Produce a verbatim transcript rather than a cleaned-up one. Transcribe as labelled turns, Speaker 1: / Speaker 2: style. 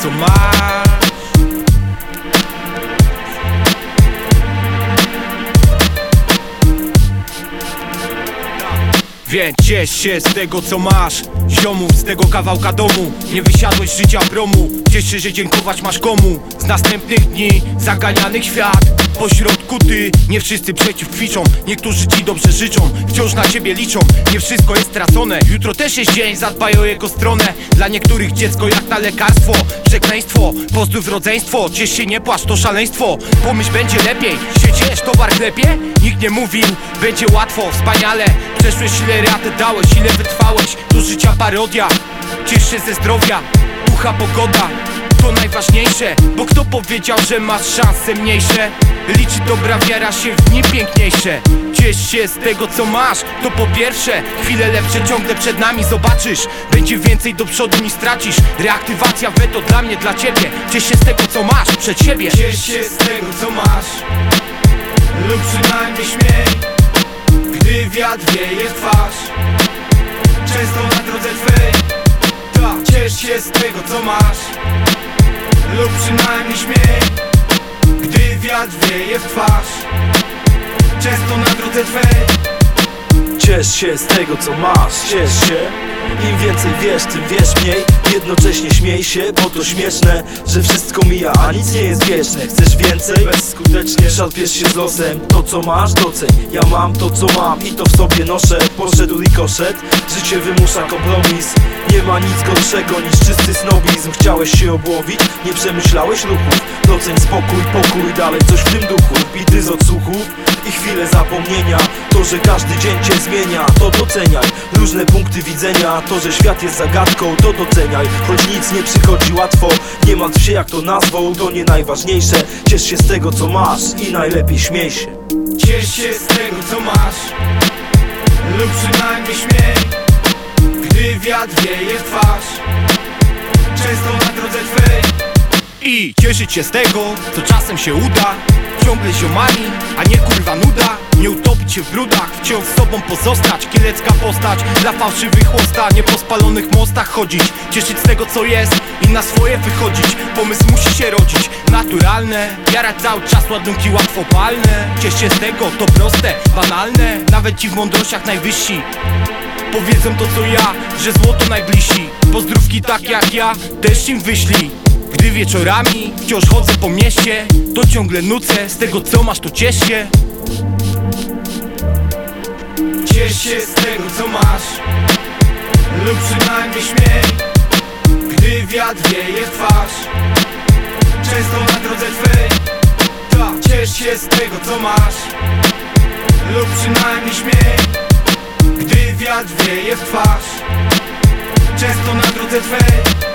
Speaker 1: co masz. Więc ciesz się z tego co masz, ziomów, z tego kawałka domu. Nie wysiadłeś z życia promu, ciesz się, że dziękować masz komu. Z następnych dni zaganianych świat, po środku ty. Nie wszyscy przeciw kwiczą, niektórzy ci dobrze życzą, wciąż na ciebie liczą. Nie wszystko jest stracone, jutro też jest dzień, zadbaj o jego stronę. Dla niektórych dziecko jak na lekarstwo, przekleństwo, pozdrów rodzeństwo. Ciesz się, nie płacz, to szaleństwo. Pomyśl, będzie lepiej, się ciesz, towar klepie? Nikt nie mówił, będzie łatwo, wspaniale. Przeszłeś ile raty dałeś, ile wytrwałeś, do życia parodia. Ciesz się ze zdrowia, ducha, pogoda, to najważniejsze. Bo kto powiedział, że masz szanse mniejsze? Liczy dobra wiara się w dni piękniejsze. Ciesz się z tego co masz, to po pierwsze. Chwile lepsze ciągle przed nami zobaczysz. Będzie więcej do przodu niż stracisz. Reaktywacja weto dla mnie, dla ciebie. Ciesz się z tego co masz, przed siebie.
Speaker 2: Ciesz się z tego co masz, lub przynajmniej śmiej, gdy wiatr wieje w twarz, często na drodze twej. Ta, ciesz się z tego co masz, lub przynajmniej śmiej, gdy wiatr wieje w twarz, często na drodze twej.
Speaker 3: Ciesz się z tego co masz, ciesz się. Im więcej wiesz, tym wiesz mniej. Jednocześnie śmiej się, bo to śmieszne, że wszystko mija, a nic nie jest wieczne. Chcesz więcej? Bezskutecznie szarpiesz się z losem. To co masz, doceń. Ja mam to co mam i to w sobie noszę. Poszedł rikoszet, życie wymusza kompromis. Nie ma nic gorszego niż czysty snobizm. Chciałeś się obłowić, nie przemyślałeś ruchów. Doceń spokój, pokój, dalej coś w tym duchu. Bity z odsłuchów i chwile zapomnienia. To, że każdy dzień cię zmienia, to doceniaj. Różne punkty widzenia, to, że świat jest zagadką, to doceniaj. Choć nic nie przychodzi łatwo, nie martw się jak to nazwą, to nie najważniejsze. Ciesz się z tego co masz i najlepiej śmiej się.
Speaker 2: Ciesz się z tego co masz, lub przynajmniej śmiej, gdy wiatr wieje w twarz, często na drodze twej.
Speaker 1: I cieszyć się z tego, co czasem się uda. Ciągle ziomami, a nie kurwa nuda. Nie utopić się w brudach, wciąż z sobą pozostać. Kielecka postać, dla fałszywych chłosta. Nie po spalonych mostach chodzić, cieszyć z tego co jest i na swoje wychodzić. Pomysł musi się rodzić, naturalne. Jarać cały czas ładunki łatwopalne. Ciesz się z tego, to proste, banalne. Nawet ci w mądrościach najwyżsi powiedzą to co ja, że złoto najbliżsi. Pozdrówki tak jak ja, też im wyślij. Gdy wieczorami wciąż chodzę po mieście, to ciągle nucę, z tego co masz to ciesz się.
Speaker 2: Ciesz się z tego co masz, lub przynajmniej śmiej, gdy wiatr wieje w twarz, często na drodze twej. Ta, ciesz się z tego co masz, lub przynajmniej śmiej, gdy wiatr wieje w twarz, często na drodze twej.